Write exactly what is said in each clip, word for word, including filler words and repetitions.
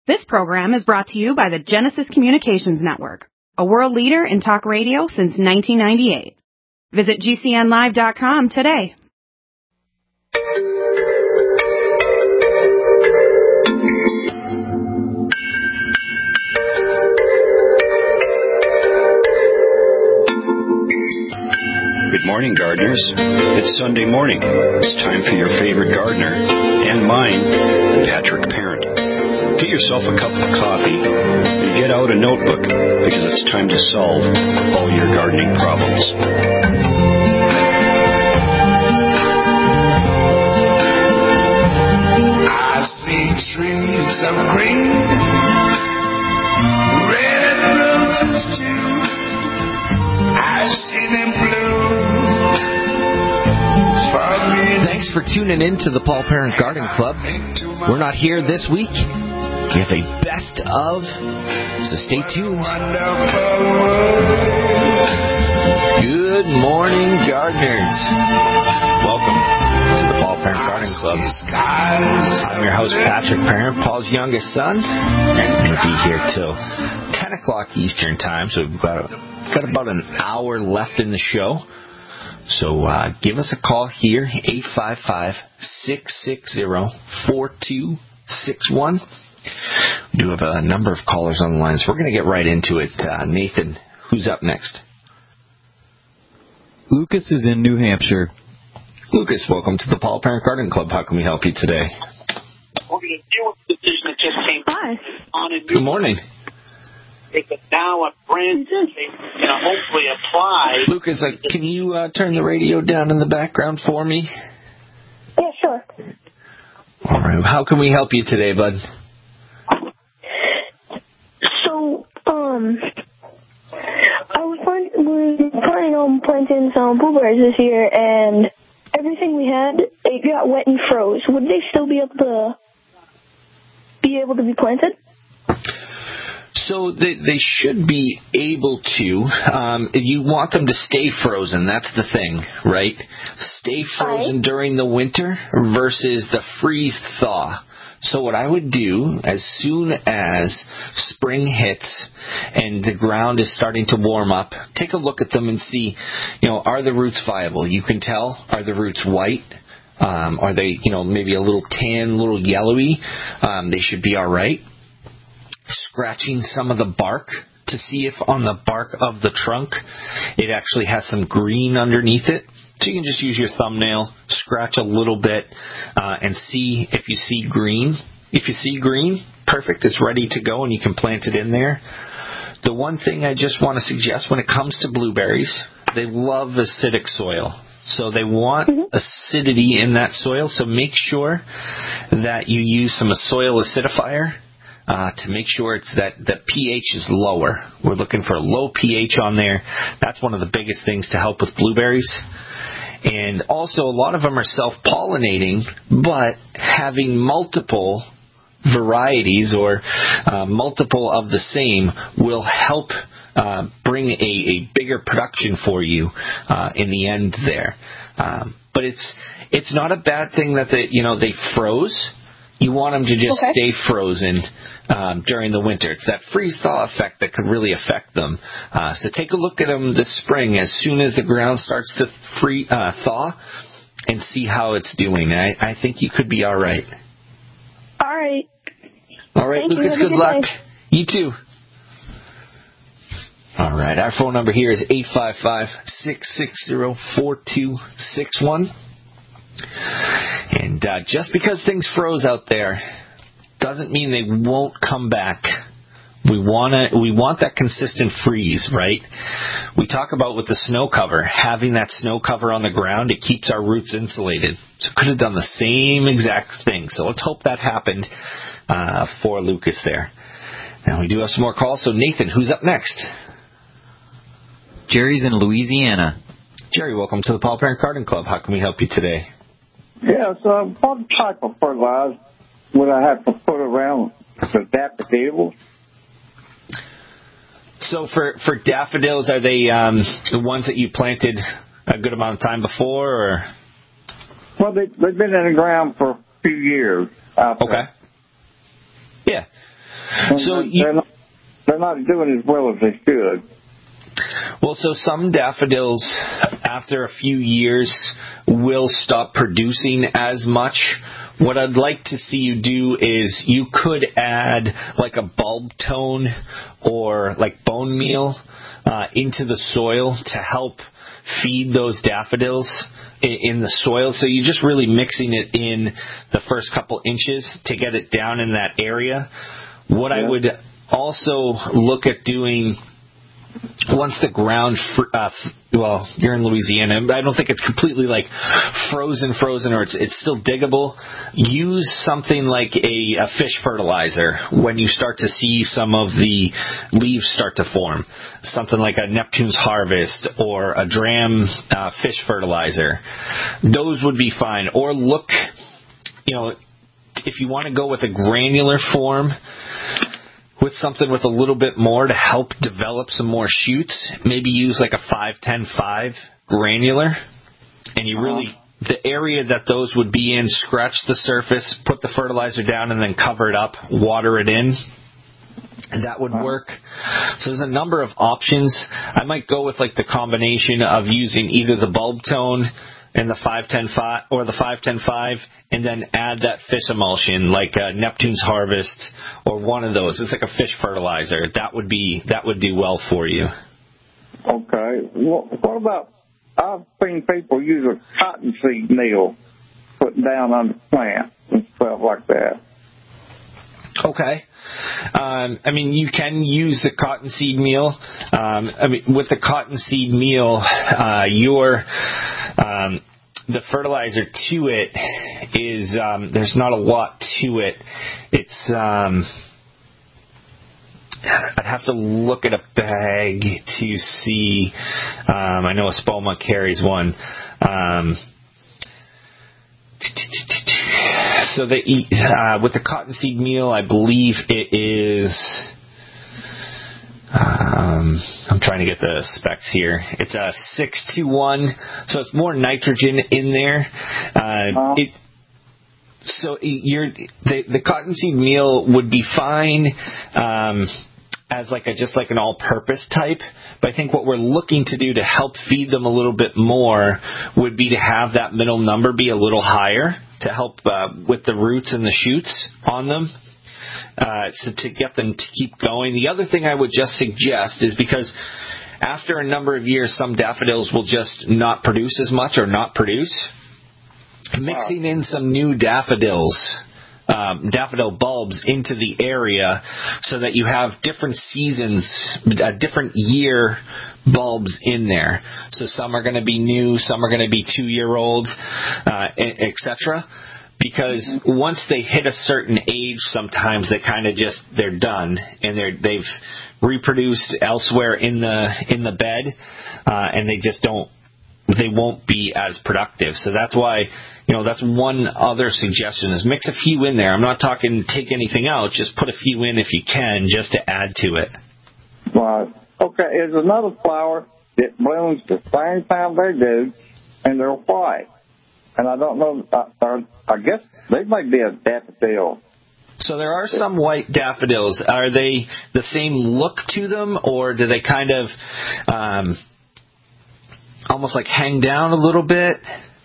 This program is brought to you by the Genesis Communications Network, a world leader in talk radio since nineteen ninety-eight. Visit G C N live dot com today. Good morning, gardeners. It's Sunday morning. It's time for your favorite gardener, and mine, Patrick Parent. Get yourself a cup of coffee and get out a notebook, because it's time to solve all your gardening problems. I see trees of green, red roses too. I see them blue. Thanks for tuning in to the Paul Parent Garden Club. We're not here this week. We have a best of, so stay tuned. Good morning, gardeners. Welcome to the Paul Parent Garden Club. I'm your host, Patrick Parent, Paul's youngest son. We'll be here till ten o'clock Eastern Time, so we've got, a, got about an hour left in the show. So uh, give us a call here, eight five five, six six zero, four two six one. We do have a number of callers on the line, so we're going to get right into it. Uh, Nathan, who's up next? Lucas is in New Hampshire. Lucas, welcome to the Paul Parent Garden Club. How can we help you today? We're going to deal with the decision that just came Hi. on a new Good morning. It's now a brand new thing, you know, hopefully apply. Lucas, uh, can you uh, turn the radio down in the background for me? Yeah, sure. All right. How can we help you today, bud? So, um, I was planning, we were planning on planting some blueberries this year, and everything we had, it got wet and froze. Would they still be able to be able to be planted? So they, they should be able to. Um, you want them to stay frozen. That's the thing, right? Stay frozen Right. during the winter versus the freeze thaw. So what I would do, as soon as spring hits and the ground is starting to warm up, take a look at them and see, you know, are the roots viable? You can tell. Are the roots white? Um, are they, you know, maybe a little tan, a little yellowy? Um, they should be all right. Scratching some of the bark to see if on the bark of the trunk it actually has some green underneath it. So you can just use your thumbnail, scratch a little bit, uh, and see if you see green. If you see green, perfect, it's ready to go and you can plant it in there. The one thing I just want to suggest when it comes to blueberries, they love acidic soil. So they want mm-hmm. acidity in that soil, so make sure that you use some soil acidifier. Uh, to make sure it's that the pH is lower. We're looking for a low pH on there. That's one of the biggest things to help with blueberries. And also, a lot of them are self-pollinating, but having multiple varieties or uh, multiple of the same will help uh, bring a, a bigger production for you uh, in the end there. Um, but it's it's not a bad thing that they, you know, they froze. You want them to just okay. stay frozen um, during the winter. It's that freeze-thaw effect that could really affect them. Uh, so take a look at them this spring as soon as the ground starts to free, uh, thaw and see how it's doing. I, I think you could be all right. All right. All right, Thank Lucas, you. good luck. Day. You too. All right, our phone number here is eight five five, six six zero, four two six one. And uh, just because things froze out there doesn't mean they won't come back. We want to, we want that consistent freeze, right? We talk about with the snow cover, having that snow cover on the ground, it keeps our roots insulated. So could have done the same exact thing. So let's hope that happened uh, for Lucas there. Now we do have some more calls. So Nathan, who's up next? Jerry's in Louisiana. Jerry, welcome to the Paul Parent Garden Club. How can we help you today? Yes, uh, what type of fertilizer would I have to put around the daffodils? So for, for daffodils, are they um, the ones that you planted a good amount of time before? Or? Well, they, they've been in the ground for a few years. Out okay. there. Yeah. So they're, you, not, they're not doing as well as they should. well, so some daffodils, after a few years, will stop producing as much. What I'd like to see you do is you could add like a bulb tone or like bone meal uh, into the soil to help feed those daffodils in, in the soil. So you're just really mixing it in the first couple inches to get it down in that area. What yeah. I would also look at doing once the ground, fr- uh, f- well, you're in Louisiana. I don't think it's completely like frozen, frozen, or it's it's still diggable. Use something like a, a fish fertilizer when you start to see some of the leaves start to form. Something like a Neptune's Harvest or a Dram uh, fish fertilizer. Those would be fine. Or look, you know, if you want to go with a granular form, with something with a little bit more to help develop some more shoots, maybe use like a five ten five granular, and you really, the area that those would be in, scratch the surface, put the fertilizer down, and then cover it up, water it in. And that would work. So there's a number of options. I might go with like the combination of using either the bulb tone and the five ten five or the five ten five, and then add that fish emulsion like uh, Neptune's Harvest or one of those. It's like a fish fertilizer. That would be that would do well for you. Okay. Well, what about? I've seen people use a cottonseed meal put down on the plant and stuff like that. Okay. Um, I mean, you can use the cottonseed meal. Um, I mean, with the cottonseed meal, uh, your um, the fertilizer to it is um, there's not a lot to it. It's um, I'd have to look at a bag to see. Um, I know Espoma carries one. Um, So they eat, uh, with the cottonseed meal, I believe it is. Um, I'm trying to get the specs here. It's a six to one, so it's more nitrogen in there. Uh, it, so you're the, the cottonseed meal would be fine um, as like a just like an all-purpose type. But I think what we're looking to do to help feed them a little bit more would be to have that middle number be a little higher to help uh, with the roots and the shoots on them, uh, so to get them to keep going. The other thing I would just suggest is because after a number of years, some daffodils will just not produce as much or not produce. Mixing in some new daffodils, um, daffodil bulbs into the area so that you have different seasons, a different year bulbs in there. So some are going to be new, some are going to be two-year-old, uh, et cetera. Because once they hit a certain age, sometimes they kind of just they're done and they're they've reproduced elsewhere in the in the bed, uh, and they just don't they won't be as productive. So that's why. You know, that's one other suggestion is mix a few in there. I'm not talking take anything out. Just put a few in if you can just to add to it. Right. Okay, there's another flower that blooms the same time they do, and they're white. And I don't know, I, I guess they might be a daffodil. So there are some white daffodils. Are they the same look to them, or do they kind of um, almost like hang down a little bit?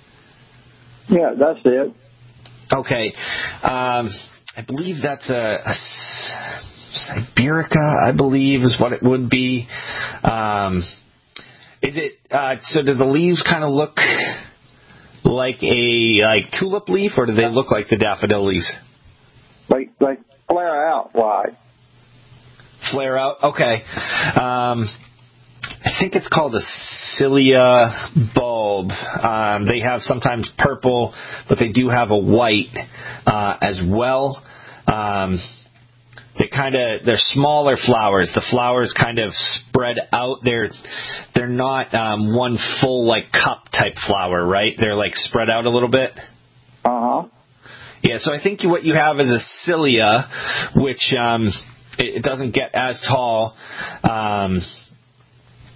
Yeah, that's it. Okay. Um, I believe that's a, a Siberica, I believe, is what it would be. Um, is it, uh, so do the leaves kind of look like a like tulip leaf, or do they look like the daffodil leaves? They, they flare out wide. Flare out? Okay. Um, I think it's called a cilia bulb. Um, they have sometimes purple, but they do have a white uh, as well. Um, they kind of they're smaller flowers. The flowers kind of spread out. They're they're not um, one full like cup type flower, right? They're like spread out a little bit. Uh huh. Yeah. So I think what you have is a cilia, which um, it, it doesn't get as tall. Um,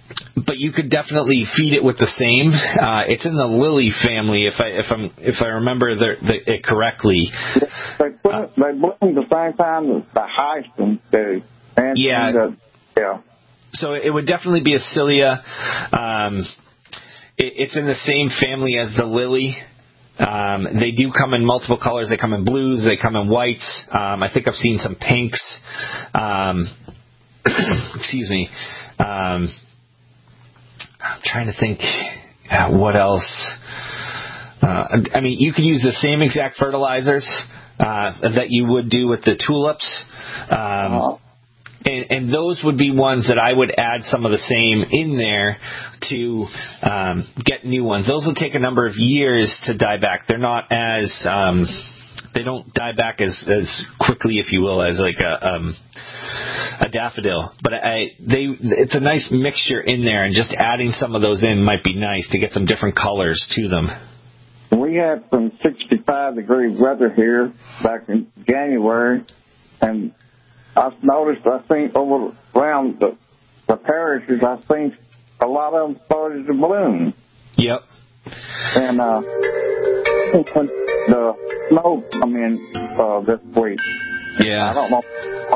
but you could definitely feed it with the same. Uh, it's in the lily family, if I if I'm if I remember the, the, it correctly. They put it, they bloom the same time as the hyacinth do. And, yeah. And the, yeah. So it would definitely be a Cilia. Um, it, it's in the same family as the lily. Um, they do come in multiple colors. They come in blues. They come in whites. Um, I think I've seen some pinks. Um, excuse me. Um, I'm trying to think uh, what else. Uh, I mean, you could use the same exact fertilizers uh, that you would do with the tulips. Um, uh-huh. And, and those would be ones that I would add some of the same in there to um, get new ones. Those will take a number of years to die back. They're not as um, they don't die back as, as quickly, if you will, as like a um, a daffodil. But I they it's a nice mixture in there, and just adding some of those in might be nice to get some different colors to them. We had some sixty-five degree weather here back in January, and I've noticed, I think, over around the, the parishes, I think a lot of them started to bloom. Yep. And uh, when the snow come in uh, this week, yeah. I don't know.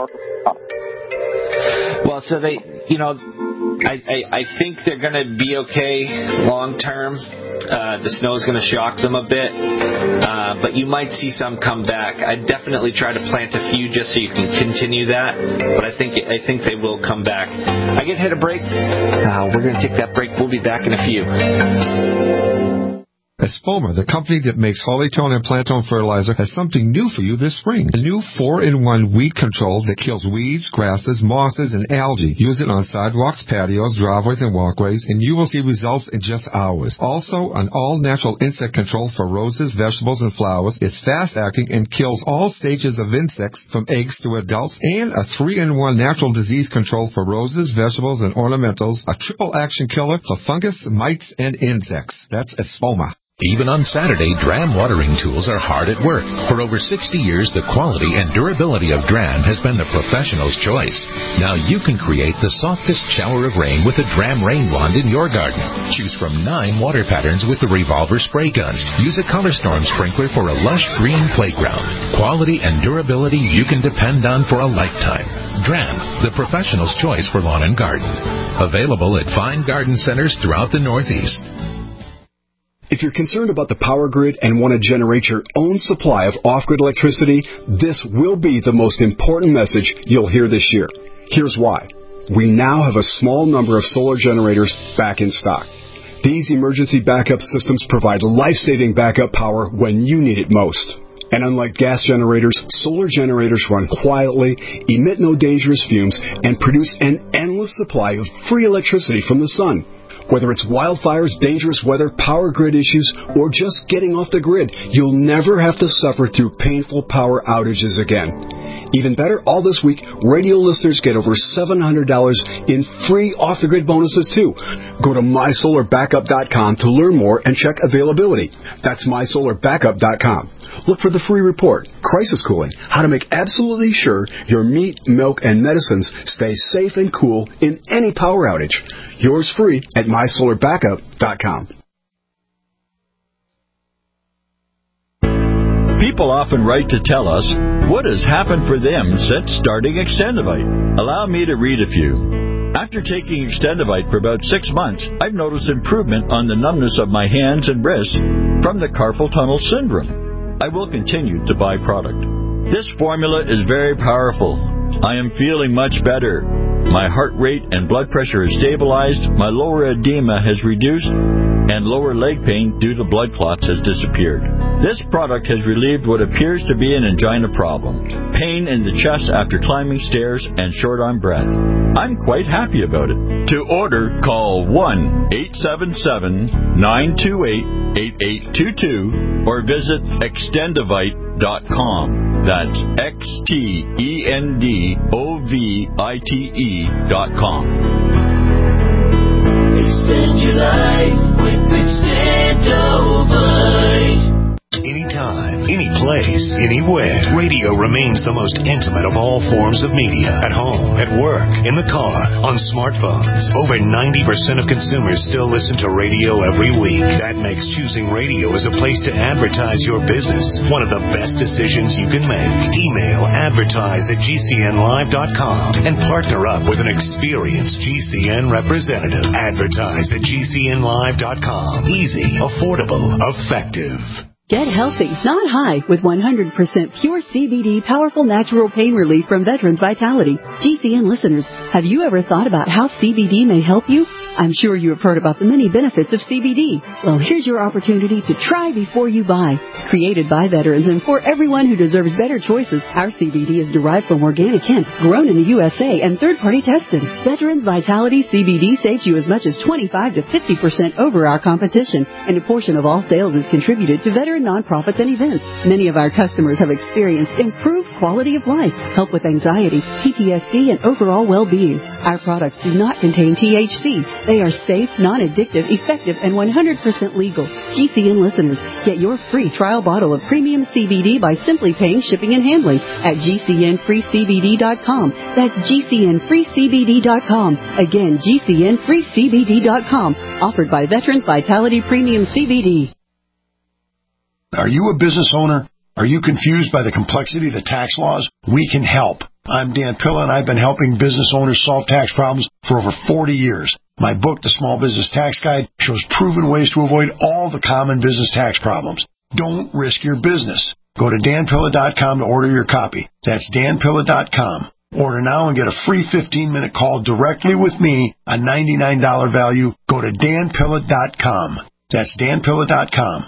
Well, so they, you know, I, I, I think they're going to be okay long term. Uh, the snow is going to shock them a bit, uh, but you might see some come back. I'd definitely try to plant a few just so you can continue that, but I think I think they will come back. I get hit a break. Uh, we're going to take that break. We'll be back in a few. Espoma, the company that makes Hollytone and Plantone fertilizer, has something new for you this spring. A new four in one weed control that kills weeds, grasses, mosses, and algae. Use it on sidewalks, patios, driveways, and walkways, and you will see results in just hours. Also, an all-natural insect control for roses, vegetables, and flowers. It's fast-acting and kills all stages of insects from eggs to adults. And a three in one natural disease control for roses, vegetables, and ornamentals. A triple-action killer for fungus, mites, and insects. That's Espoma. Even on Saturday, Dram watering tools are hard at work. For over sixty years, the quality and durability of Dram has been the professional's choice. Now you can create the softest shower of rain with a Dram rain wand in your garden. Choose from nine water patterns with the revolver spray gun. Use a Color Storm sprinkler for a lush green playground. Quality and durability you can depend on for a lifetime. Dram, the professional's choice for lawn and garden. Available at fine garden centers throughout the Northeast. If you're concerned about the power grid and want to generate your own supply of off-grid electricity, this will be the most important message you'll hear this year. Here's why. We now have a small number of solar generators back in stock. These emergency backup systems provide life-saving backup power when you need it most. And unlike gas generators, solar generators run quietly, emit no dangerous fumes, and produce an endless supply of free electricity from the sun. Whether it's wildfires, dangerous weather, power grid issues, or just getting off the grid, you'll never have to suffer through painful power outages again. Even better, all this week, radio listeners get over seven hundred dollars in free off-the-grid bonuses, too. Go to my solar backup dot com to learn more and check availability. That's my solar backup dot com. Look for the free report, Crisis Cooling, how to make absolutely sure your meat, milk, and medicines stay safe and cool in any power outage. Yours free at my solar backup dot com. People often write to tell us what has happened for them since starting Extendivite. Allow me to read a few. After taking Extendivite for about six months, I've noticed improvement on the numbness of my hands and wrists from the carpal tunnel syndrome. I will continue to buy product. This formula is very powerful. I am feeling much better. My heart rate and blood pressure is stabilized, my lower edema has reduced, and lower leg pain due to blood clots has disappeared. This product has relieved what appears to be an angina problem, pain in the chest after climbing stairs, and short on breath. I'm quite happy about it. To order, call one eight seven seven, nine two eight, eight eight two two or visit extendivite dot com. That's X T E N D O V I T E dot com. Extend your life with Extendivite. Anytime, any place, anywhere. Radio remains the most intimate of all forms of media. At home, at work, in the car, on smartphones. Over ninety percent of consumers still listen to radio every week. That makes choosing radio as a place to advertise your business one of the best decisions you can make. Email advertise at G C N live dot com and partner up with an experienced G C N representative. Advertise at G C N live dot com. Easy, affordable, effective. Get healthy, not high, with one hundred percent pure C B D powerful natural pain relief from Veterans Vitality. G C N listeners, have you ever thought about how C B D may help you? I'm sure you have heard about the many benefits of C B D. Well, here's your opportunity to try before you buy. Created by veterans and for everyone who deserves better choices, our C B D is derived from organic hemp, grown in the U S A, and third-party tested. Veterans Vitality C B D saves you as much as twenty-five to fifty percent over our competition, and a portion of all sales is contributed to veteran nonprofits and events. Many of our customers have experienced improved quality of life, help with anxiety, P T S D, and overall well-being. Our products do not contain T H C. They are safe, non-addictive, effective, and one hundred percent legal. G C N listeners, get your free trial bottle of premium C B D by simply paying shipping and handling at G C N free C B D dot com. That's G C N free C B D dot com. Again, G C N free C B D dot com. Offered by Veterans Vitality Premium C B D. Are you a business owner? Are you confused by the complexity of the tax laws? We can help. I'm Dan Pilla, and I've been helping business owners solve tax problems for over forty years. My book, The Small Business Tax Guide, shows proven ways to avoid all the common business tax problems. Don't risk your business. Go to Dan Pilla dot com to order your copy. That's Dan Pilla dot com. Order now and get a free fifteen-minute call directly with me, a ninety-nine dollars value. Go to Dan Pilla dot com. That's Dan Pilla dot com.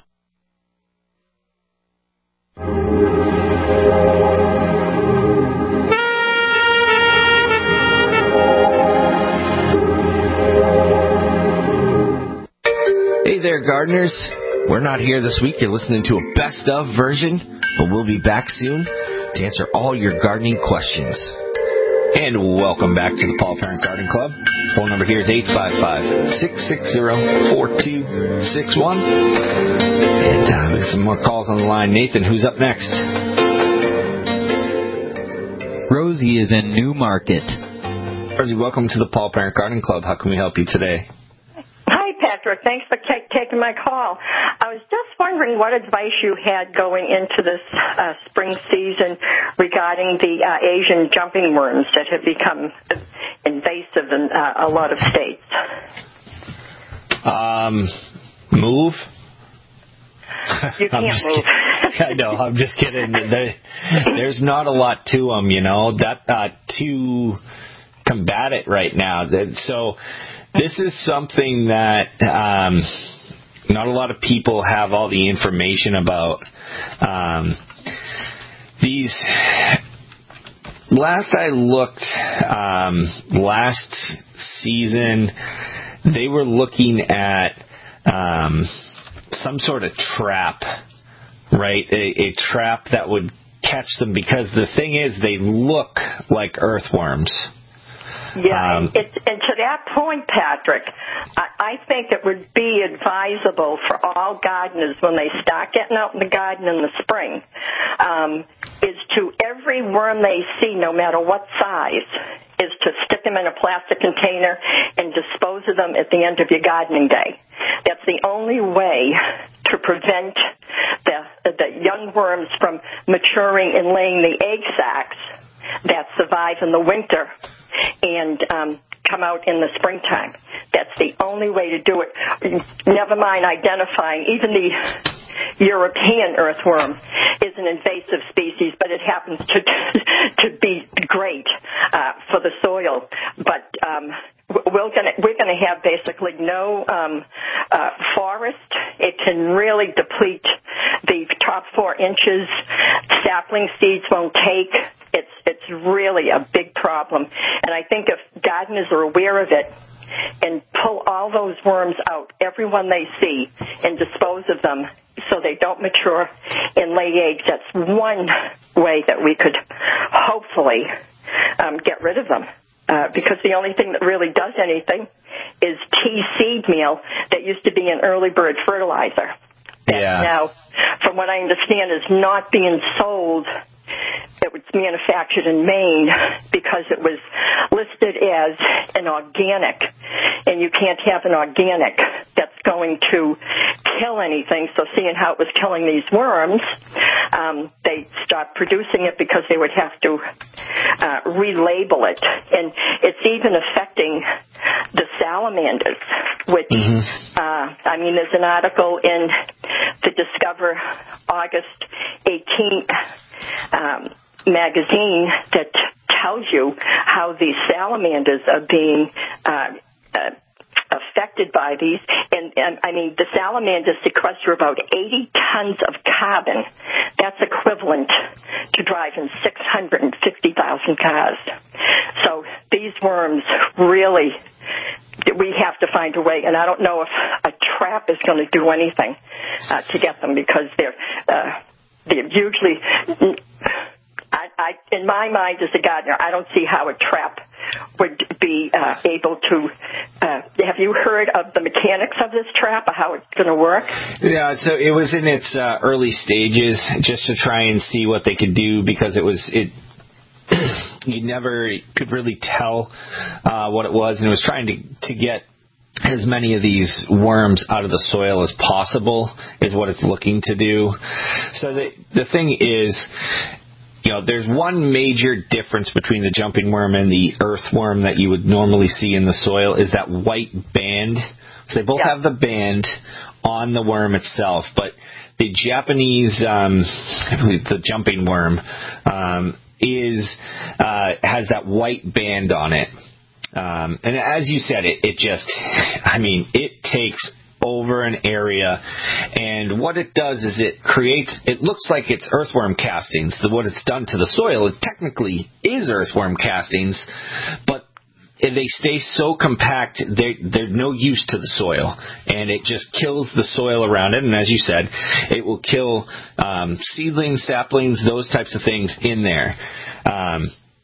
Hey there, gardeners. We're not here this week. You're listening to a best of version, but we'll be back soon to answer all your gardening questions. And welcome back to the Paul Parent Garden Club. Phone number here is eight five five, six six zero, four two six one. And uh, we got some more calls on the line. Nathan, who's up next? Rosie is in Newmarket. Rosie, welcome to the Paul Parent Garden Club. How can we help you today? Hi, Patrick. Thanks for t- taking my call. I was just wondering what advice you had going into this uh, spring season regarding the uh, Asian jumping worms that have become invasive in uh, a lot of states. Um, move? You can't move. I know. I'm just kidding. There, there's not a lot to them, you know, that uh, to combat it right now. So this is something that um, not a lot of people have all the information about. Um, these. Last I looked, um, last season, they were looking at um, some sort of trap, right? A, a trap that would catch them, because the thing is, they look like earthworms. Yeah, um, it, and to that point, Patrick, I, I think it would be advisable for all gardeners when they start getting out in the garden in the spring, um, is to every worm they see, no matter what size, is to stick them in a plastic container and dispose of them at the end of your gardening day. That's the only way to prevent the, the young worms from maturing and laying the egg sacs that survive in the winter and um, come out in the springtime. That's the only way to do it. Never mind identifying. Even the European earthworm is an invasive species, but it happens to to be great uh, for the soil. But um, we're going we're going to have basically no um, uh, forest. It can really deplete the top four inches. Sapling seeds won't take. It's it's really a big problem. And I think if gardeners are aware of it and pull all those worms out, every one they see, and dispose of them so they don't mature and lay eggs, that's one way that we could hopefully um, get rid of them. Uh, because the only thing that really does anything is tea seed meal that used to be an early bird fertilizer. that yeah. now, from what I understand, is not being sold. It was manufactured in Maine because it was listed as an organic, and you can't have an organic that's going to kill anything. So seeing how it was killing these worms, um, they stopped producing it because they would have to uh, relabel it. And it's even affecting the salamanders, which, mm-hmm. uh, I mean, there's an article in the Discover August eighteenth um, magazine that tells you how these salamanders are being uh, uh, affected by these. And, and, I mean, the salamanders sequester about eighty tons of carbon. That's equivalent to driving six hundred fifty thousand cars. So these worms really, we have to find a way. And I don't know if a trap is going to do anything uh, to get them, because they're, uh, they're usually... I, I, in my mind as a gardener, I don't see how a trap would be uh, able to. Uh, have you heard of the mechanics of this trap, or how it's going to work? Yeah, so it was in its uh, early stages, just to try and see what they could do, because it was it. You never could really tell uh, what it was, and it was trying to to get as many of these worms out of the soil as possible is what it's looking to do. So the the thing is, you know, there's one major difference between the jumping worm and the earthworm that you would normally see in the soil is that white band. So they both yeah. have the band on the worm itself, but the Japanese, um, I believe the jumping worm, um, is uh, has that white band on it. Um, and as you said, it, it just, I mean, it takes over an area, and what it does is it creates, it looks like it's earthworm castings. The, what it's done to the soil, it technically is earthworm castings, but they stay so compact, they're, they're no use to the soil, and it just kills the soil around it. And as you said, it will kill um, seedlings, saplings, those types of things in there. Um,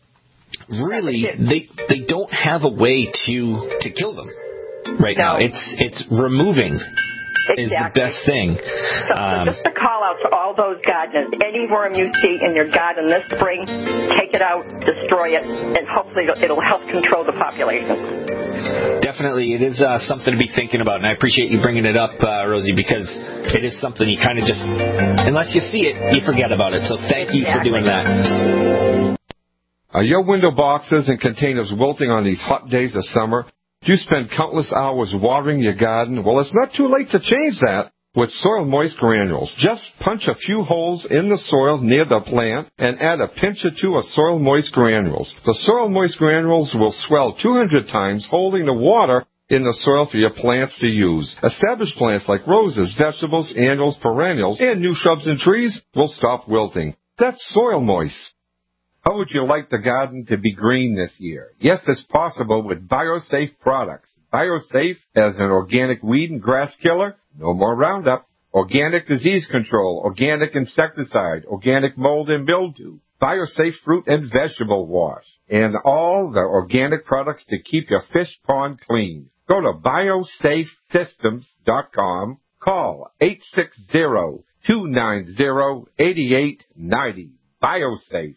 really, they they don't have a way to to kill them right no. now. It's it's removing exactly. is the best thing. So, Um, so just a call out to all those gardeners. Any worm you see in your garden this spring, take it out, destroy it, and hopefully it'll help control the population. Definitely, it is uh, something to be thinking about, and I appreciate you bringing it up, uh, Rosie, because it is something you kind of just, unless you see it, you forget about it. So thank exactly. you for doing that. Are your window boxes and containers wilting on these hot days of summer? Do you spend countless hours watering your garden? Well, it's not too late to change that with Soil Moist Granules. Just punch a few holes in the soil near the plant and add a pinch or two of Soil Moist Granules. The Soil Moist Granules will swell two hundred times, holding the water in the soil for your plants to use. Established plants like roses, vegetables, annuals, perennials, and new shrubs and trees will stop wilting. That's Soil Moist. How would you like the garden to be green this year? Yes, it's possible with BioSafe products. BioSafe as an organic weed and grass killer, no more Roundup. Organic disease control, organic insecticide, organic mold and mildew. BioSafe fruit and vegetable wash. And all the organic products to keep your fish pond clean. Go to biosafe systems dot com. Call eight six zero, two nine zero, eight eight nine zero. BioSafe.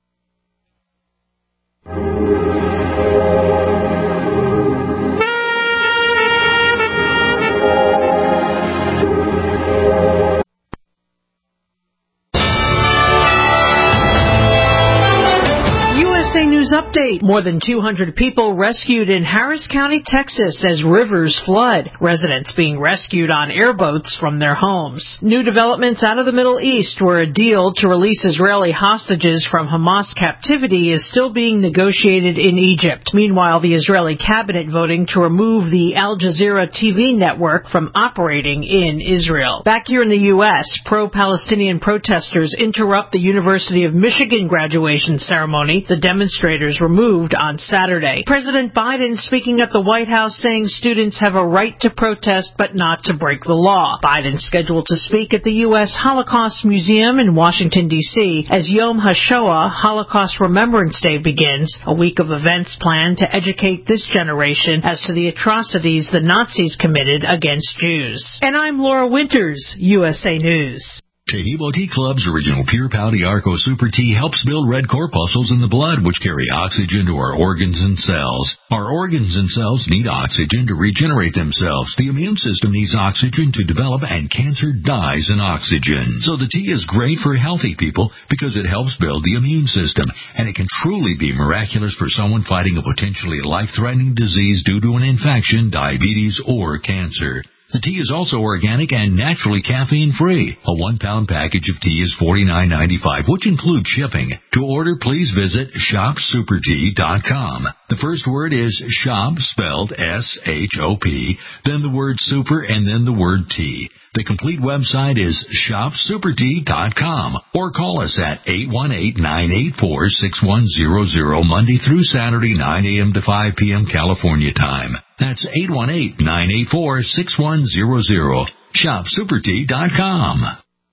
News update. More than two hundred people rescued in Harris County, Texas as rivers flood. Residents being rescued on airboats from their homes. New developments out of the Middle East, where a deal to release Israeli hostages from Hamas captivity is still being negotiated in Egypt. Meanwhile, the Israeli cabinet voting to remove the Al Jazeera T V network from operating in Israel. Back here in the U S, pro-Palestinian protesters interrupt the University of Michigan graduation ceremony. The demonstrators were removed on Saturday. President Biden speaking at the White House saying students have a right to protest but not to break the law. Biden scheduled to speak at the U S Holocaust Museum in Washington, D C as Yom HaShoah, Holocaust Remembrance Day, begins, a week of events planned to educate this generation as to the atrocities the Nazis committed against Jews. And I'm Laura Winters, U S A News. Tahibo Tea Club's original Pure Pouty Arco Super Tea helps build red corpuscles in the blood, which carry oxygen to our organs and cells. Our organs and cells need oxygen to regenerate themselves. The immune system needs oxygen to develop, and cancer dies in oxygen. So the tea is great for healthy people because it helps build the immune system, and it can truly be miraculous for someone fighting a potentially life-threatening disease due to an infection, diabetes, or cancer. The tea is also organic and naturally caffeine-free. A one-pound package of tea is forty-nine ninety-five, which includes shipping. To order, please visit shop super tea dot com. The first word is shop, spelled S H O P, then the word super, and then the word tea. The complete website is shop super tea dot com, or call us at eight one eight, nine eight four, six one zero zero Monday through Saturday, nine a.m. to five p.m. California time. That's eight one eight, nine eight four, six one zero zero. shop super tea dot com.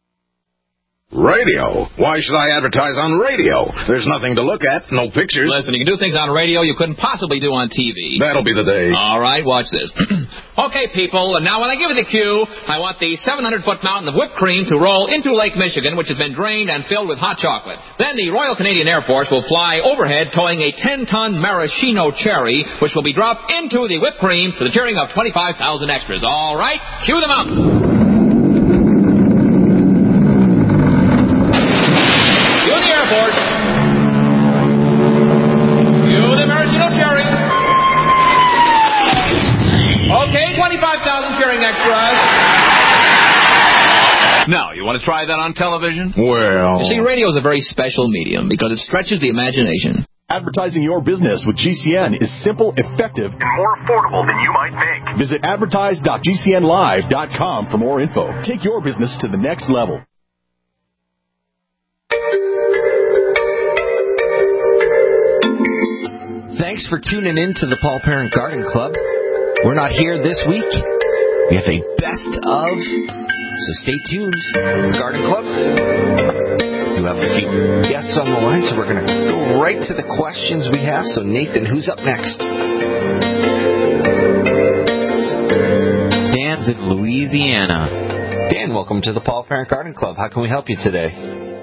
Radio? Why should I advertise on radio? There's nothing to look at, no pictures. Listen, you can do things on radio you couldn't possibly do on T V. That'll be the day. All right, watch this. Okay, people, and now when I give you the cue, I want the seven hundred foot mountain of whipped cream to roll into Lake Michigan, which has been drained and filled with hot chocolate. Then the Royal Canadian Air Force will fly overhead towing a ten ton maraschino cherry, which will be dropped into the whipped cream to the cheering of twenty-five thousand extras. All right, cue the mountain. twenty-five thousand cheering extras. Now, you want to try that on television? Well... You see, radio is a very special medium because it stretches the imagination. Advertising your business with G C N is simple, effective, and more affordable than you might think. Visit advertise dot g c n live dot com for more info. Take your business to the next level. Thanks for tuning in to the Paul Parent Garden Club. We're not here this week. We have a best of, so stay tuned. Garden Club. You have a few guests on the line, so we're going to go right to the questions we have. So, Nathan, who's up next? Dan's in Louisiana. Dan, welcome to the Paul Parent Garden Club. How can we help you today?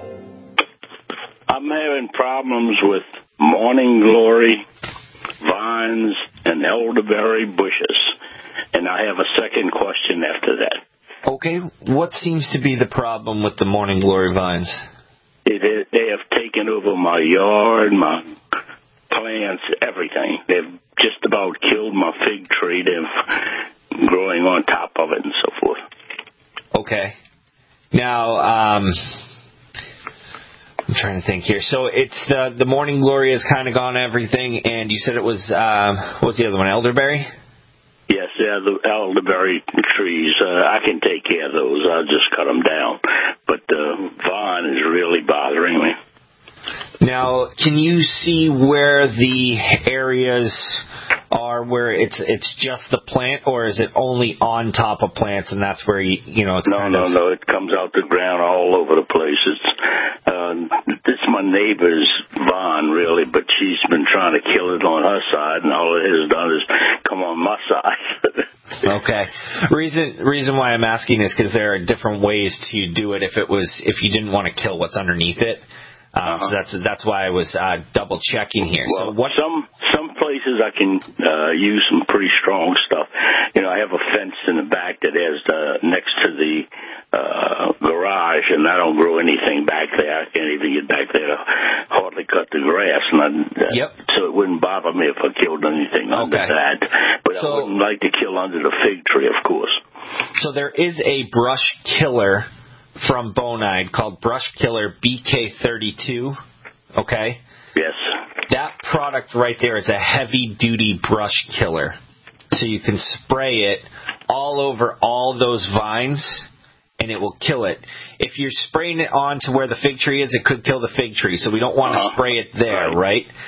I'm having problems with morning glory, vines, and elderberry bushes. And I have a second question after that. Okay. What seems to be the problem with the morning glory vines? It is, they have taken over my yard, my plants, everything. They've just about killed my fig tree. They're growing on top of it and so forth. Okay. Now, um... I'm trying to think here. So it's the the morning glory has kind of gone everything, and you said it was, uh, what was the other one, elderberry? Yes, yeah, the elderberry trees. Uh, I can take care of those. I'll just cut them down. But the vine is really bothering me. Now, can you see where the areas are where it's it's just the plant, or is it only on top of plants, and that's where, you, you know, it's no, kind no, of... No, no, it comes out the ground all over the place. It's, uh, it's my neighbor's vine, really, but she's been trying to kill it on her side, and all it has done is come on my side. Okay. Reason reason why I'm asking is because there are different ways to do it if it was if you didn't want to kill what's underneath it. Um, uh-huh. So that's that's why I was uh, double checking here. Well, so what? Some some places I can uh, use some pretty strong stuff. You know, I have a fence in the back that has uh, next to the uh, garage, and I don't grow anything back there. I can't even get back there to hardly cut the grass, and I, uh, yep. So it wouldn't bother me if I killed anything okay. under that. But so, I wouldn't like to kill under the fig tree, of course. So there is a brush killer from Bonide called Brush Killer B K thirty-two, okay? Yes. That product right there is a heavy-duty brush killer. So you can spray it all over all those vines, and it will kill it. If you're spraying it on to where the fig tree is, it could kill the fig tree, so we don't want to uh-huh. spray it there, right. right? Right.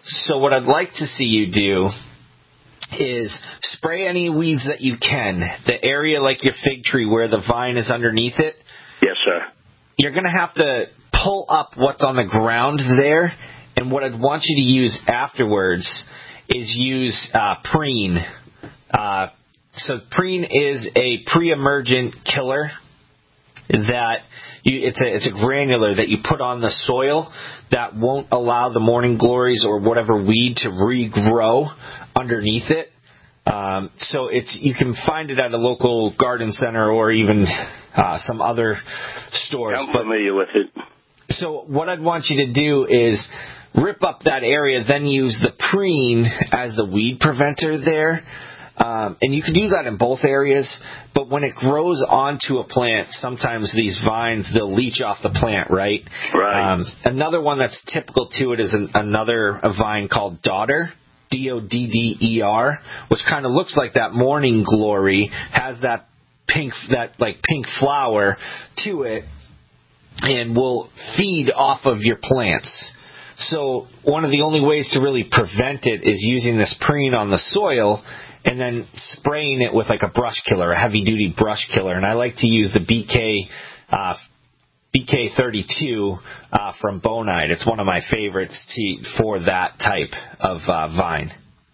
So what I'd like to see you do is spray any weeds that you can. The area like your fig tree where the vine is underneath it. Yes, sir. You're going to have to pull up what's on the ground there, and what I'd want you to use afterwards is use uh, preen. Uh, so preen is a pre-emergent killer that you, it's a it's a granular that you put on the soil that won't allow the morning glories or whatever weed to regrow underneath it. Um, so it's you can find it at a local garden center or even uh, some other stores. I'm familiar with it. So what I'd want you to do is rip up that area, then use the preen as the weed preventer there. Um, and you can do that in both areas, but when it grows onto a plant, sometimes these vines, they'll leach off the plant, right? Right. Um, another one that's typical to it is an, another a vine called Dodder, D O D D E R, which kind of looks like that morning glory, has that pink, that like pink flower to it, and will feed off of your plants. So one of the only ways to really prevent it is using this preen on the soil and then spraying it with like a brush killer, a heavy-duty brush killer. And I like to use the B K uh, B K thirty-two uh, from Bonide. It's one of my favorites to, for that type of uh, vine.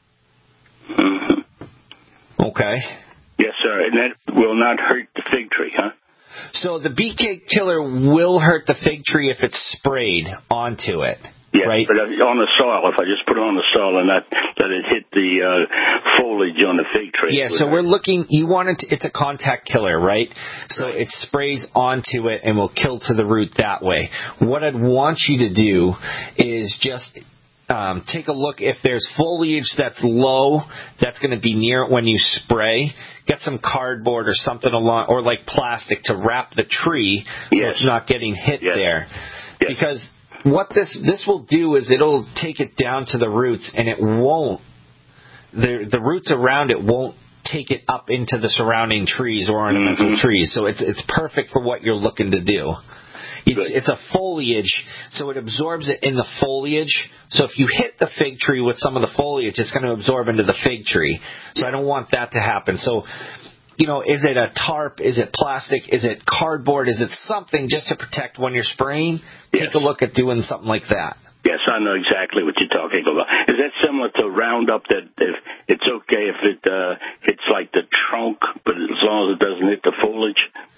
Mm-hmm. Okay. Yes, sir. And that will not hurt the fig tree, huh? So the B K killer will hurt the fig tree if it's sprayed onto it. Yes, right? But on the soil, if I just put it on the soil and not let it hit the uh, foliage on the fig tree. Yeah, so we're looking, you want it to, it's a contact killer, right? So right. it sprays onto it and will kill to the root that way. What I'd want you to do is just um, take a look if there's foliage that's low, that's going to be near it when you spray. Get some cardboard or something along, or like plastic to wrap the tree yes. so it's not getting hit yes. there. Yes. Because what this this will do is it'll take it down to the roots, and it won't, the the roots around it won't take it up into the surrounding trees or ornamental mm-hmm. trees. So it's it's perfect for what you're looking to do. It's, it's a foliage, so it absorbs it in the foliage. So if you hit the fig tree with some of the foliage, it's going to absorb into the fig tree. So I don't want that to happen. So, you know, is it a tarp? Is it plastic? Is it cardboard? Is it something just to protect when you're spraying? Yes. Take a look at doing something like that. Yes, I know exactly what you're talking about. Is that similar to Roundup, that if it's okay if it uh, hits like the trunk, but as long as it doesn't hit the foliage?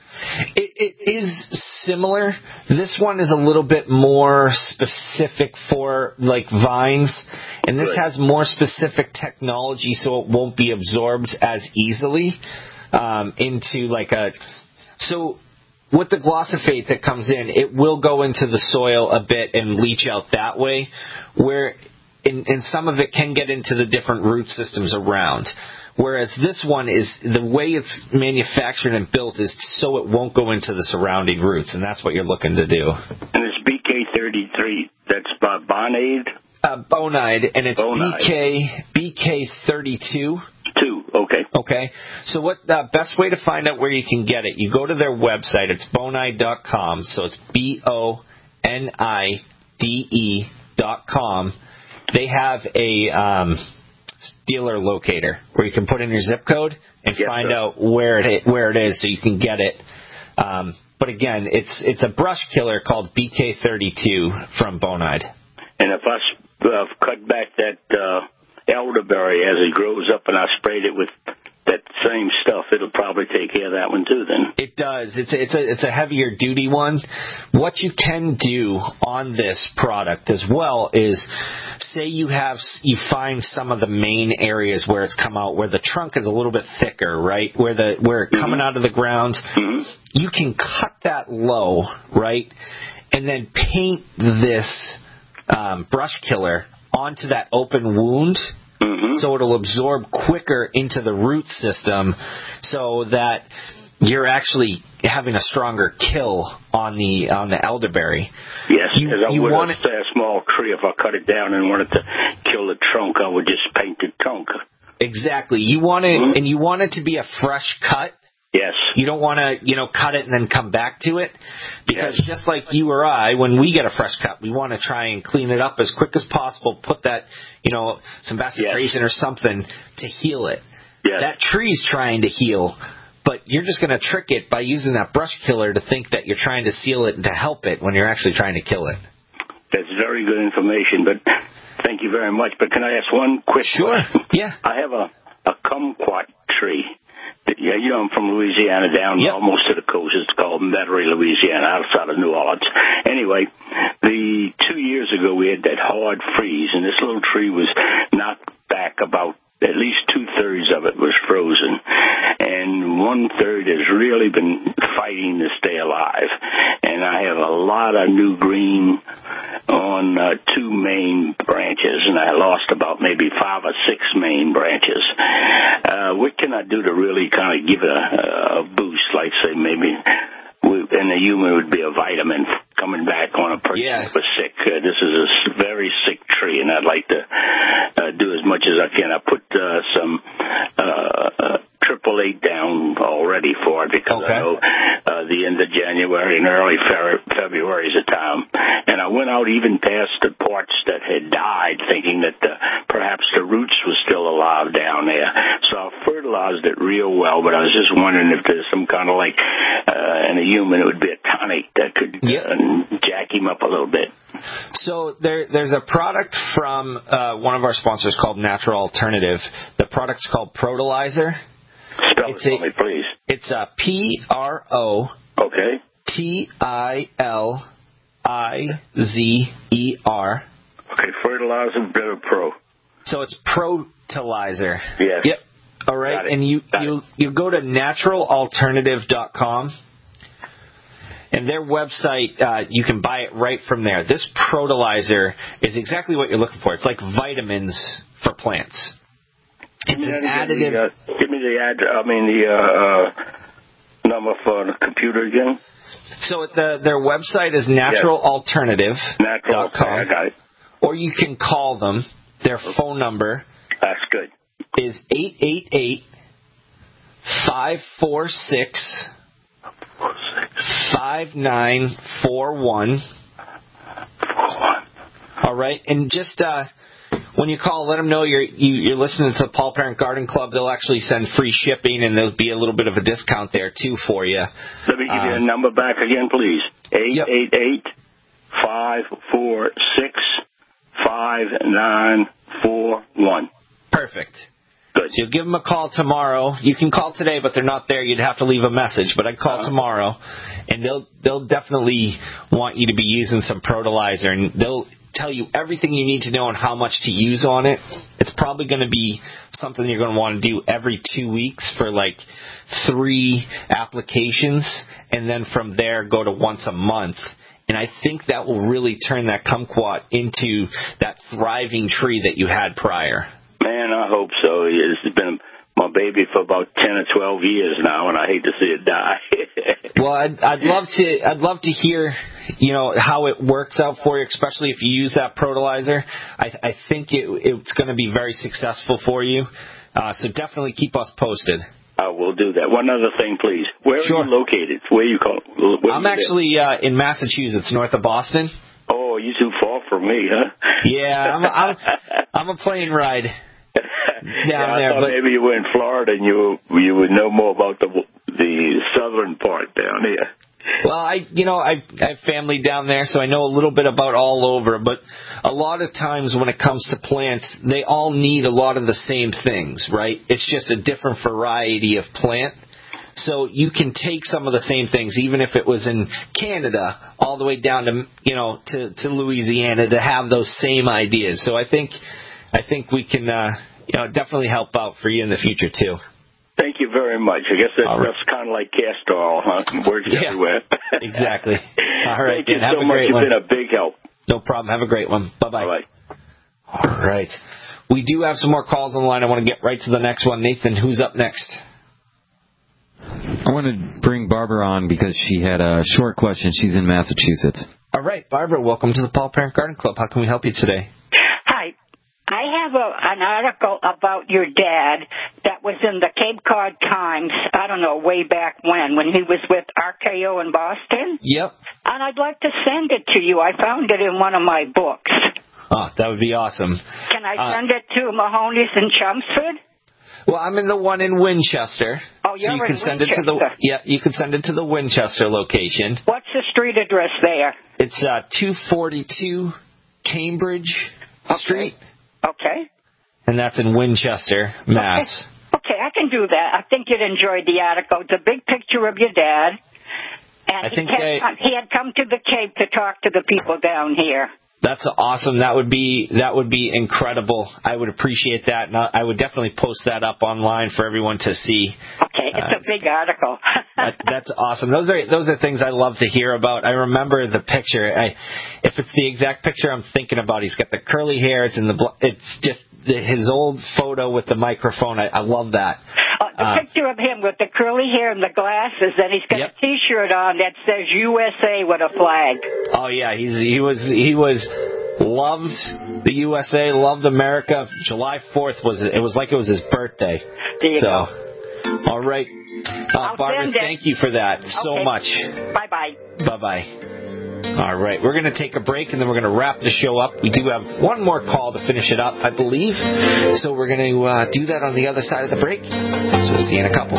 It, it is similar. This one is a little bit more specific for like vines, and this right. has more specific technology, so it won't be absorbed as easily um, into like a. So with the glyphosate that comes in, it will go into the soil a bit and leach out that way, where in, and some of it can get into the different root systems around. Whereas this one is, the way it's manufactured and built is so it won't go into the surrounding roots, and that's what you're looking to do. And it's B K thirty-three. That's by Bonide? Uh, Bonide, and it's Bonide. B K B K thirty-two. Two, okay. Okay. So what the uh, best way to find out where you can get it, you go to their website. It's bonide dot com. So it's B O N I D E dot com. They have a um, dealer locator where you can put in your zip code and yes, find sir. out where it where it is, so you can get it. Um, but again, it's it's a brush killer called B K thirty-two from Bonide. And if I uh, cut back that uh, elderberry as it grows up and I sprayed it with that same stuff, it'll probably take care of that one too then. It does. It's a, it's a, it's a heavier duty one. What you can do on this product as well is, say you have, you find some of the main areas where it's come out, where the trunk is a little bit thicker, right? Where the, where it's mm-hmm. coming out of the ground, mm-hmm. you can cut that low, right? And then paint this um, brush killer onto that open wound. Mm-hmm. So it'll absorb quicker into the root system, so that you're actually having a stronger kill on the on the elderberry. Yes, you, because I you would want have, say, a small tree, if I cut it down and wanted to kill the trunk, I would just paint the trunk. Exactly. You want it, mm-hmm. and you want it to be a fresh cut. Yes. You don't want to, you know, cut it and then come back to it, because yes. just like you or I, when we get a fresh cut, we want to try and clean it up as quick as possible, put that, you know, some bacitracin yes. or something to heal it. Yes. That tree's trying to heal, but you're just going to trick it by using that brush killer to think that you're trying to seal it and to help it when you're actually trying to kill it. That's very good information, but thank you very much. But can I ask one quick sure. question? Yeah. I have a, a kumquat tree. Yeah, you know, I'm from Louisiana down yep. almost to the coast. It's called Metairie, Louisiana, outside of New Orleans. Anyway, the two years ago we had that hard freeze, and this little tree was knocked back about at least two-thirds of it was frozen, and one-third has really been fighting to stay alive. And I have a lot of new green on uh, two main branches, and I lost about maybe five or six main branches. Uh, what can I do to really kind of give it a, a boost, like, say, maybe... And the human would be a vitamin coming back on a person yeah. who was sick. Uh, this is a very sick tree, and I'd like to uh, do as much as I can. I put uh, some uh, uh, triple eight down already for it because okay. I know uh, the end of January and early Fe- February is a time. And I went out even past the parts that had died, thinking that uh, perhaps the roots were still alive down there. So I fertilized it real well, but I was just wondering if there's some kind of like, uh, in a human, it would be a tonic that could yep. uh, jack him up a little bit. So there, there's a product from uh, one of our sponsors called Natural Alternative. The product's called Protolizer. Spell it's it for a, me, please. It's a P R O okay. T I L I Z E R. Okay, Fertilizer Bitter Pro. So it's Protolizer. Yes. Yep. All right, and you, you, you go to natural alternative dot com, and their website, uh, you can buy it right from there. This Protolizer is exactly what you're looking for. It's like vitamins for plants. It's an additive. The, uh, give me the ad. I mean the uh, uh, number for the computer again. So the, their website is natural alternative dot com. Natural. I got it. Or you can call them. Their phone number. That's good. Is eight eight eight, five four six, five nine four one. All right, and just uh, when you call, let them know you're you, you're listening to the Paul Parent Garden Club. They'll actually send free shipping, and there'll be a little bit of a discount there too for you. Let me give uh, you the number back again, please. Eight eight eight five four six five nine four one. Perfect. Good. So you'll give them a call tomorrow. You can call today, but they're not there. You'd have to leave a message. But I'd call uh-huh. tomorrow, and they'll they'll definitely want you to be using some Protolizer, and they'll tell you everything you need to know on how much to use on it. It's probably going to be something you're going to want to do every two weeks for like three applications, and then from there go to once a month. And I think that will really turn that kumquat into that thriving tree that you had prior. Man, I hope so. It's been my baby for about ten or twelve years now, and I hate to see it die. Well, I'd, I'd love to. I'd love to hear, you know, how it works out for you, especially if you use that Protolizer. I, I think it, it's going to be very successful for you. Uh, so definitely keep us posted. I will do that. One other thing, please. Where sure. are you located? Where are you call, where I'm actually uh, in Massachusetts, north of Boston. Oh, you too far from me, huh? Yeah, I'm a, I'm, I'm a plane ride down yeah, I there. thought But maybe you were in Florida and you you would know more about the the southern part down here. Well, I you know I, I have family down there, so I know a little bit about all over. But a lot of times when it comes to plants, they all need a lot of the same things, right? It's just a different variety of plant. So you can take some of the same things, even if it was in Canada, all the way down to you know to, to Louisiana, to have those same ideas. So I think I think we can uh, you know definitely help out for you in the future too. Thank you very much. I guess that, right. that's kind of like castor oil, huh? Words yeah, everywhere. Exactly. All right. Thank you have so a much. great You've one. been a big help. No problem. Have a great one. Bye-bye. Bye-bye. All right. We do have some more calls on the line. I want to get right to the next one. Nathan, who's up next? I want to bring Barbara on because she had a short question. She's in Massachusetts. All right. Barbara, welcome to the Paul Parent Garden Club. How can we help you today? Hi. I have have a, an article about your dad that was in the Cape Cod Times, I don't know, way back when, when he was with R K O in Boston. Yep. And I'd like to send it to you. I found it in one of my books. Oh, that would be awesome. Can I Uh, send it to Mahoney's in Chelmsford? Well, I'm in the one in Winchester. Oh, you're so you in can send it to the Winchester. yeah, you can send it to the Winchester location. What's the street address there? It's uh, two forty-two Cambridge Street. Okay. And that's in Winchester, Mass. Okay, I can do that. I think you'd enjoy the article. It's a big picture of your dad. And I he, think had, they- he had come to the Cape to talk to the people down here. That's awesome. That would be that would be incredible. I would appreciate that, and I I would definitely post that up online for everyone to see. Okay, it's Uh, a big article. that, that's awesome. Those are those are things I love to hear about. I remember the picture. I, if it's the exact picture I'm thinking about, he's got the curly hair. It's in the. bl- It's just the, his old photo with the microphone. I, I love that. Uh, the Uh, picture of him with the curly hair and the glasses, and he's got Yep. a T-shirt on that says U S A with a flag. Oh yeah, he's he was he was loved the U S A, loved America. July fourth was it was like it was his birthday. There you so, go. all right, uh, I'll Barbara, send it. thank you for that so Okay. much. Bye bye. Bye bye. All right, we're going to take a break and then we're going to wrap the show up. We do have one more call to finish it up, I believe. So we're going to uh, do that on the other side of the break. So we'll see you in a couple.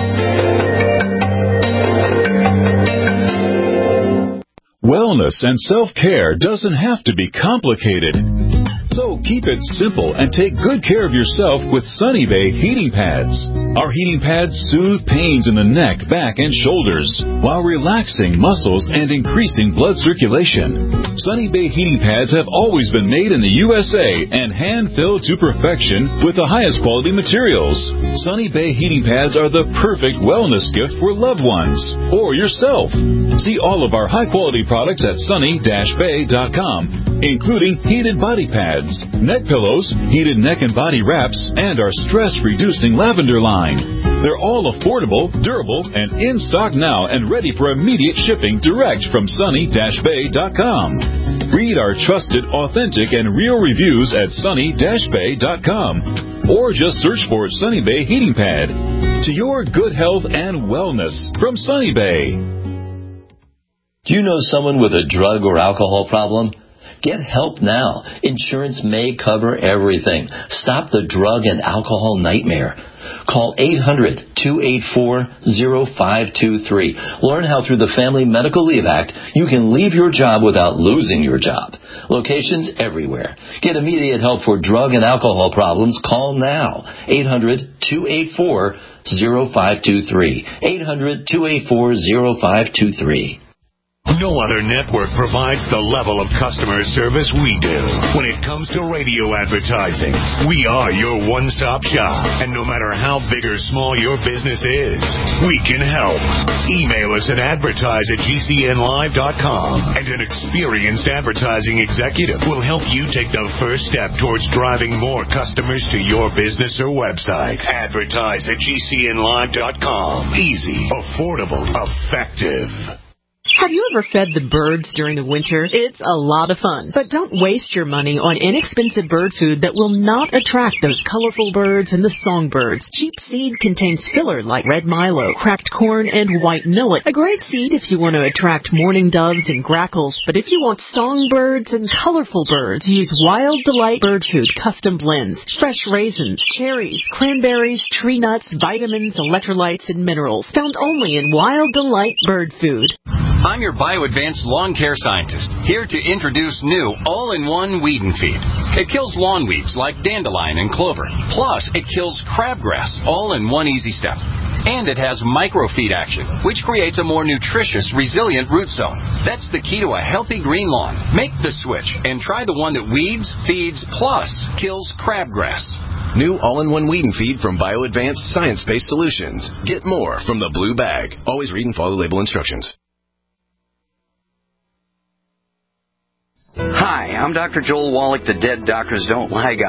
Wellness and self-care doesn't have to be complicated. So keep it simple and take good care of yourself with Sunny Bay heating pads. Our heating pads soothe pains in the neck, back, and shoulders while relaxing muscles and increasing blood circulation. Sunny Bay heating pads have always been made in the U S A and hand-filled to perfection with the highest quality materials. Sunny Bay heating pads are the perfect wellness gift for loved ones or yourself. See all of our high-quality products at sunny dash bay dot com, including heated body pads, neck pillows, heated neck and body wraps, and our stress-reducing lavender line. They're all affordable, durable, and in stock now and ready for immediate shipping direct from sunny dash bay dot com. Read our trusted, authentic, and real reviews at sunny dash bay dot com or just search for Sunny Bay Heating Pad. To your good health and wellness from Sunny Bay. Do you know someone with a drug or alcohol problem? Get help now. Insurance may cover everything. Stop the drug and alcohol nightmare. Call eight hundred, two eight four, zero five two three. Learn how through the Family Medical Leave Act you can leave your job without losing your job. Locations everywhere. Get immediate help for drug and alcohol problems. Call now. eight hundred, two eight four, zero five two three. eight hundred, two eight four, zero five two three. No other network provides the level of customer service we do. When it comes to radio advertising, we are your one-stop shop. And no matter how big or small your business is, we can help. Email us at advertise at G C N live dot com, and an experienced advertising executive will help you take the first step towards driving more customers to your business or website. Advertise at G C N live dot com. Easy, affordable, effective. Have you ever fed the birds during the winter? It's a lot of fun. But don't waste your money on inexpensive bird food that will not attract those colorful birds and the songbirds. Cheap seed contains filler like red milo, cracked corn, and white millet. A great seed if you want to attract mourning doves and grackles. But if you want songbirds and colorful birds, use Wild Delight Bird Food Custom Blends. Fresh raisins, cherries, cranberries, tree nuts, vitamins, electrolytes, and minerals. Found only in Wild Delight Bird Food. I'm your BioAdvanced lawn care scientist, here to introduce new all-in-one weed and feed. It kills lawn weeds like dandelion and clover. Plus, it kills crabgrass, all in one easy step. And it has microfeed action, which creates a more nutritious, resilient root zone. That's the key to a healthy green lawn. Make the switch and try the one that weeds, feeds, plus kills crabgrass. New all-in-one weed and feed from BioAdvanced science-based solutions. Get more from the blue bag. Always read and follow label instructions. Hi, I'm Doctor Joel Wallach, the Dead Doctors Don't Lie guy.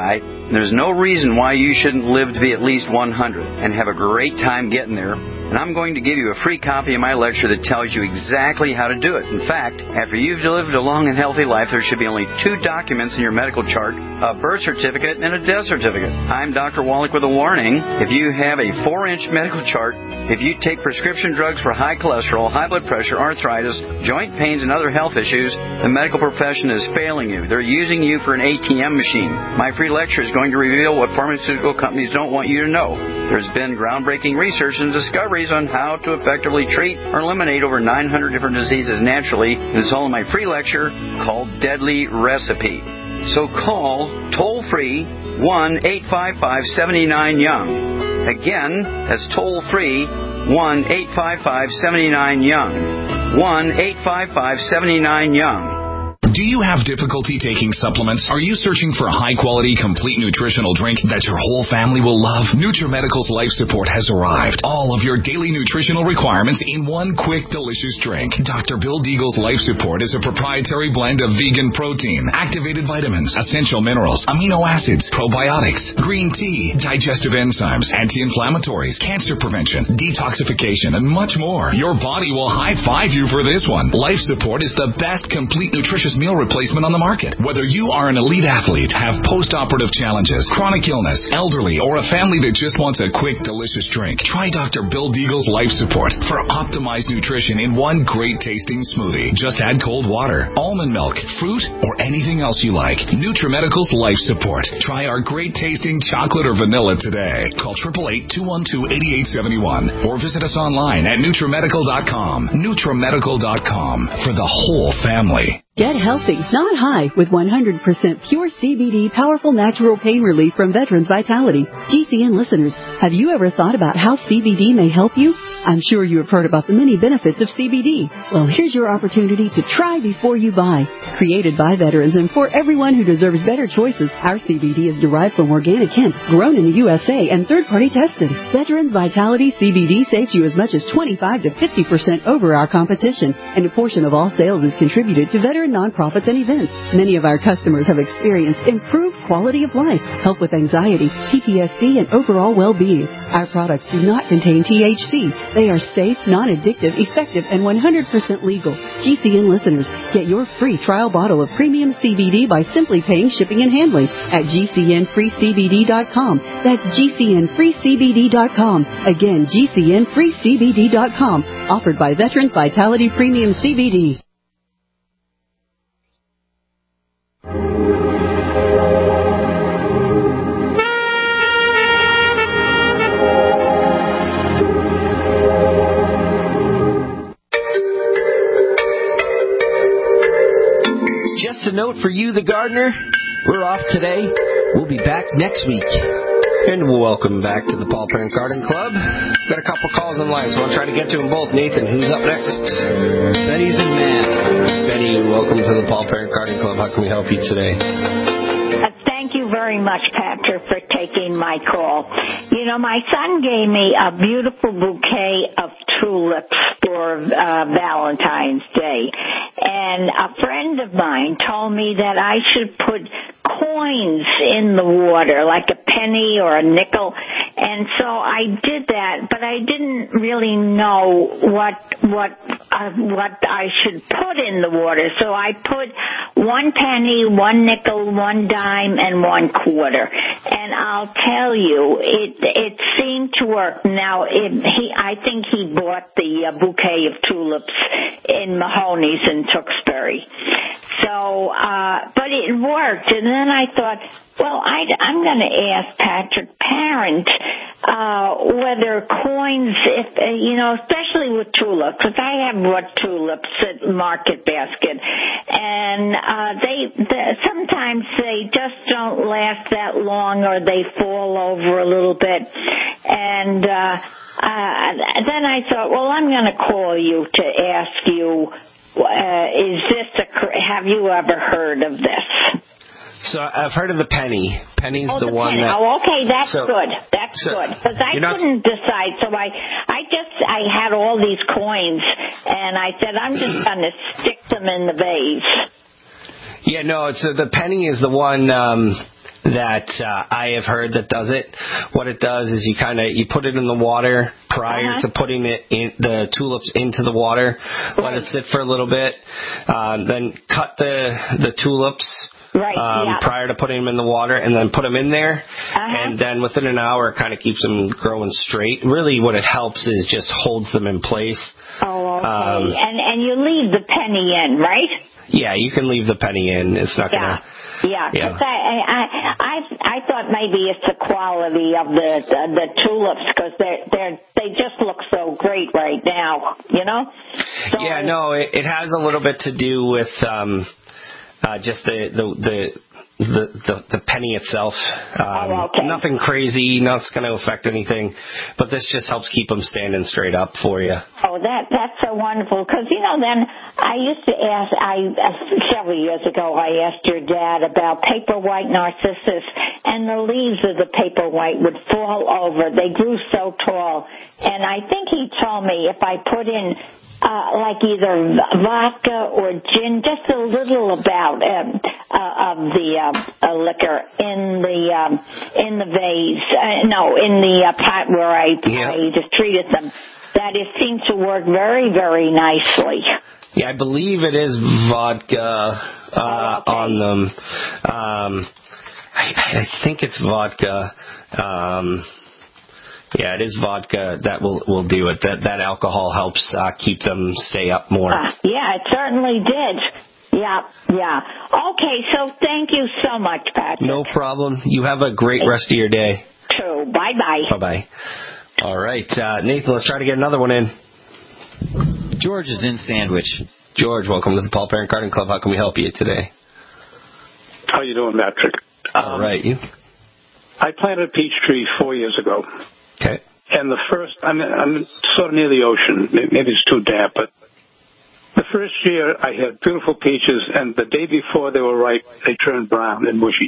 There's no reason why you shouldn't live to be at least one hundred and have a great time getting there. And I'm going to give you a free copy of my lecture that tells you exactly how to do it. In fact, after you've lived a long and healthy life, there should be only two documents in your medical chart, a birth certificate and a death certificate. I'm Doctor Wallach with a warning. If you have a four-inch medical chart, if you take prescription drugs for high cholesterol, high blood pressure, arthritis, joint pains, and other health issues, the medical profession is failing you. They're using you for an A T M machine. My free lecture is going to reveal what pharmaceutical companies don't want you to know. There's been groundbreaking research and discoveries on how to effectively treat or eliminate over nine hundred different diseases naturally. It's all in my free lecture called Deadly Recipe. So call toll-free one eight five five, seven nine, young. Again, that's toll-free one eight five five, seven nine, young. one eight five five, seven nine, young. Do you have difficulty taking supplements? Are you searching for a high-quality, complete nutritional drink that your whole family will love? NutriMedical's Life Support has arrived. All of your daily nutritional requirements in one quick, delicious drink. Doctor Bill Deagle's Life Support is a proprietary blend of vegan protein, activated vitamins, essential minerals, amino acids, probiotics, green tea, digestive enzymes, anti-inflammatories, cancer prevention, detoxification, and much more. Your body will high-five you for this one. Life Support is the best complete nutritious meal replacement on the market. Whether you are an elite athlete, have post-operative challenges, chronic illness, elderly, or a family that just wants a quick, delicious drink, try Doctor Bill Deagle's Life Support for optimized nutrition in one great-tasting smoothie. Just add cold water, almond milk, fruit, or anything else you like. NutriMedical's Life Support. Try our great-tasting chocolate or vanilla today. Call eight eight eight, two one two, eight eight seven one or visit us online at NutriMedical dot com. NutriMedical dot com for the whole family. Get healthy, not high, with one hundred percent pure C B D powerful natural pain relief from Veterans Vitality. G C N listeners, have you ever thought about how C B D may help you? I'm sure you have heard about the many benefits of C B D. Well, here's your opportunity to try before you buy. Created by veterans and for everyone who deserves better choices, our C B D is derived from organic hemp, grown in the U S A, and third-party tested. Veterans Vitality C B D saves you as much as twenty-five to fifty percent over our competition, and a portion of all sales is contributed to veteran nonprofits and events. Many of our customers have experienced improved quality of life, help with anxiety, P T S D, and overall well-being. Our products do not contain T H C. They are safe, non-addictive, effective, and one hundred percent legal. G C N listeners, get your free trial bottle of premium C B D by simply paying shipping and handling at G C N free C B D dot com. That's G C N free C B D dot com. Again, G C N free C B D dot com. Offered by Veterans Vitality Premium C B D. Just a note for you, the gardener. We're off today. We'll be back next week. And welcome back to the Paul Parent Garden Club. Got a couple calls on line, so I'll try to get to them both. Nathan, who's up next? Betty's in Matt. Betty, welcome to the Paul Parent Garden Club. How can we help you today? Uh, thank you very much, Patrick, for taking my call. You know, my son gave me a beautiful bouquet of tulips for uh, Valentine's Day. And a friend of mine told me that I should put coins in the water, like a penny or a nickel. And so I did that, but I didn't really know what what uh, what I should put in the water. So I put one penny, one nickel, one dime, and one quarter. And I'll tell you, it it seemed to work. Now, it, he I think he bought the uh, bouquet of tulips in Mahoney's in Tewksbury. So, uh, but it worked. And then I thought, well, I, I'm going to ask Patrick Parent uh, whether coins, if uh, you know, especially with tulips, because I have bought tulips at Market Basket, and uh, they, they sometimes they just don't last that long, or they fall over a little bit, and uh, uh, then I thought, well, I'm going to call you to ask you. Uh, is this a, have you ever heard of this? So I've heard of the penny. Penny's oh, the, the one penny. that... Oh, okay, that's so, good. That's so good. Because I couldn't not... decide, so I, I just, I had all these coins, and I said, I'm just going to stick them in the vase. Yeah, no, it's uh, the penny is the one... Um, that uh, I have heard that does it. What it does is you kind of you put it in the water prior uh-huh. to putting it in the tulips into the water. Right. Let it sit for a little bit. Uh, then cut the the tulips. Right, um, yeah. Prior to putting them in the water, and then put them in there, uh-huh. and then within an hour, it kind of keeps them growing straight. Really, what it helps is just holds them in place. Oh, okay. Um, and and you leave the penny in, right? Yeah, you can leave the penny in. It's not yeah. gonna. Yeah, because yeah. I, I I I thought maybe it's the quality of the the, the tulips because they they they just look so great right now, you know. So yeah, no, it, it has a little bit to do with. Um, Uh, just the the, the the the the penny itself. Um, oh, okay. Nothing crazy. Nothing's going to affect anything. But this just helps keep them standing straight up for you. Oh, that that's so wonderful. Because you know, then I used to ask. I uh, several years ago, I asked your dad about paper white narcissus, and the leaves of the paper white would fall over. They grew so tall, and I think he told me if I put in. Uh, like either vodka or gin, just a little about um, uh, of the uh, uh, liquor in the um, in the vase. Uh, no, in the uh, pot where I, yeah. I just treated them. That it seemed to work very, very nicely. Yeah, I believe it is vodka uh, oh, okay. on them. Um, I, I think it's vodka. Um, Yeah, it is vodka that will will do it. That that alcohol helps uh, keep them stay up more. Uh, yeah, it certainly did. Yeah, yeah. Okay, so thank you so much, Patrick. No problem. You have a great rest of your day. True. Bye-bye. Bye-bye. All right, uh, Nathan, let's try to get another one in. George is in Sandwich. George, welcome to the Paul Parent Garden Club. How can we help you today? How you doing, Patrick? All um, right, you? I planted a peach tree four years ago. Okay. And the first, I'm, I'm sort of near the ocean. Maybe it's too damp, but the first year I had beautiful peaches, and the day before they were ripe, they turned brown and mushy.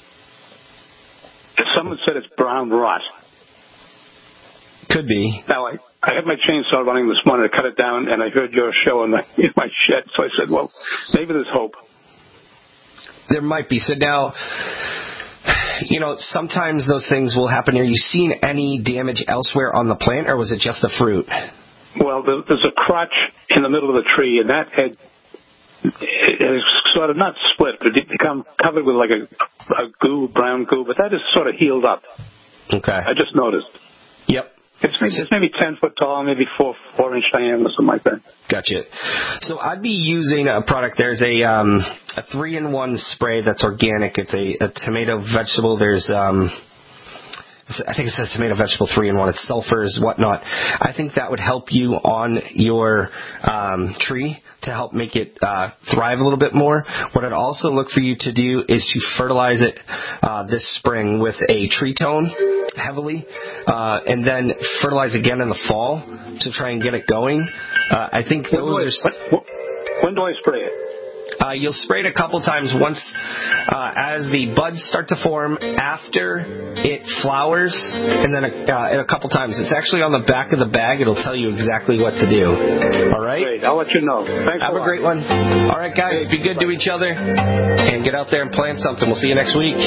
Someone said it's brown rot. Could be. Now, I, I had my chainsaw running this morning to cut it down, and I heard your show in my, in my shed, so I said, well, maybe there's hope. There might be. So now... You know, sometimes those things will happen. Are you seeing any damage elsewhere on the plant, or was it just the fruit? Well, there's a crotch in the middle of the tree, and that had it is sort of not split, but it become covered with like a, a goo, brown goo, but that is sort of healed up. Okay. I just noticed. Yep. It's maybe, it's maybe ten foot tall, maybe four four inch diameter, something like that. Gotcha. So I'd be using a product. There's a um, a three in one spray that's organic. It's a, a tomato vegetable. There's um, I think it says tomato vegetable three in one. It's sulfurs, whatnot. I think that would help you on your um, tree to help make it uh, thrive a little bit more. What I'd also look for you to do is to fertilize it uh, this spring with a tree tone heavily, uh, and then fertilize again in the fall to try and get it going. Uh, I think those when are... When, when do I spray it? Uh, you'll spray it a couple times once uh, as the buds start to form, after it flowers, and then a, uh, a couple times. It's actually on the back of the bag. It'll tell you exactly what to do. All right? Great. I'll let you know. Thanks Have a, a great one. All right, guys. Be good to each other and get out there and plant something. We'll see you next week.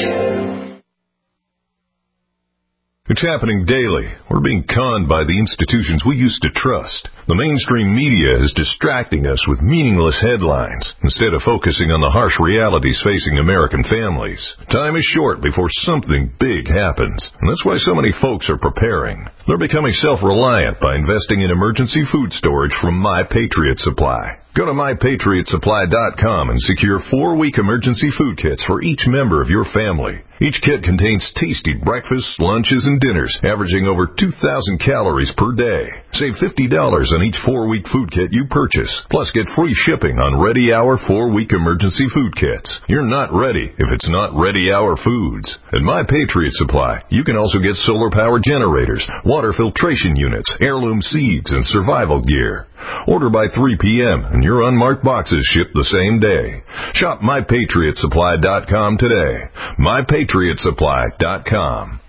It's happening daily. We're being conned by the institutions we used to trust. The mainstream media is distracting us with meaningless headlines instead of focusing on the harsh realities facing American families. Time is short before something big happens, and that's why so many folks are preparing. They're becoming self-reliant by investing in emergency food storage from My Patriot Supply. Go to my patriot supply dot com and secure four-week emergency food kits for each member of your family. Each kit contains tasty breakfasts, lunches, and dinners, averaging over two thousand calories per day. Save fifty dollars on each four-week food kit you purchase, plus get free shipping on Ready Hour four-week emergency food kits. You're not ready if it's not Ready Hour Foods. At My Patriot Supply, you can also get solar-power generators, water filtration units, heirloom seeds, and survival gear. Order by three p.m. and your unmarked boxes ship the same day. Shop my patriot supply dot com today. my patriot supply dot com.